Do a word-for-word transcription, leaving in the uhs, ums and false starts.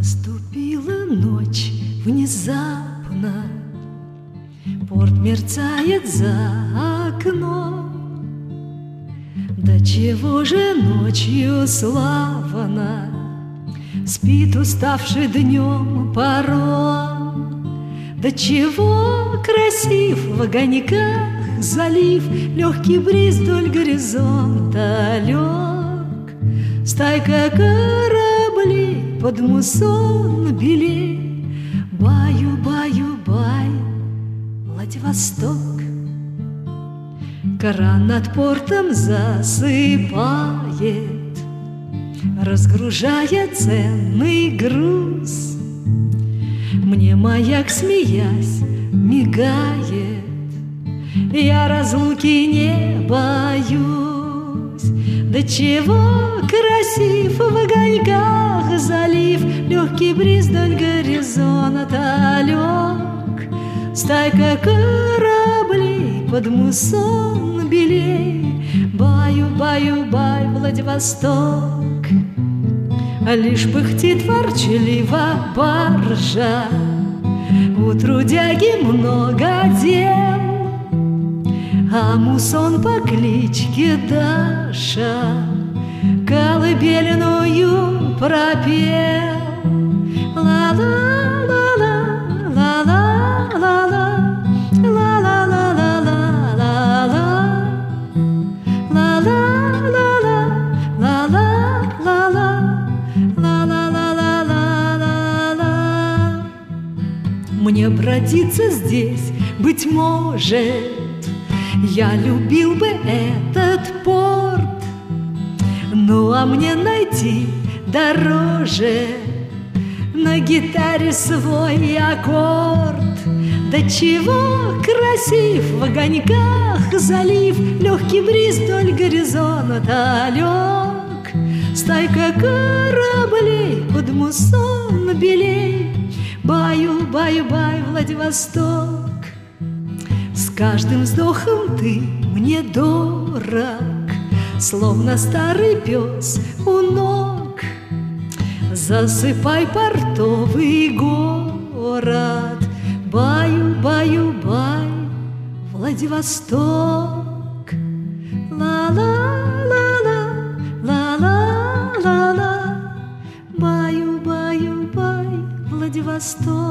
Наступила ночь внезапно, порт мерцает за окном. Да чего же ночью славно спит уставший днем паром? Да чего красив в огоньках залив, легкий бриз вдоль горизонта лег. Стайка кораблей под мусон белей, баю, баю, бай, Владивосток. Кран над портом засыпает, разгружая ценный груз. Мне маяк, смеясь, мигает, я разлуки не боюсь. Да чего красив в огоньках залив, легкий бриз вдоль горизонта лег. Стайка кораблей под мусон белей, баю, баю, бай, Владивосток. Лишь пыхтит ворчливо баржа, у трудяги много дел, а мусон по кличке Даша колыбельную пропел. Ла-ла-ла-ла, ла-ла-ла-ла, ла-ла-ла-ла-ла-ла, ла-ла-ла-ла, ла-ла-ла-ла, ла-ла-ла-ла-ла-ла. Мне бродиться здесь, быть может, я любил бы этот порт, ну а мне найти дороже на гитаре свой аккорд. Да чего красив в огоньках залив, легкий бриз вдоль горизонта лег. Стайка кораблей под мусон белей, баю, баю, бай, Владивосток. С каждым вздохом ты мне дорог, словно старый пес у ног. Засыпай портовый город, баю, баю, бай, Владивосток. Ла-ла-ла-ла, ла-ла-ла-ла, баю, баю, бай, Владивосток.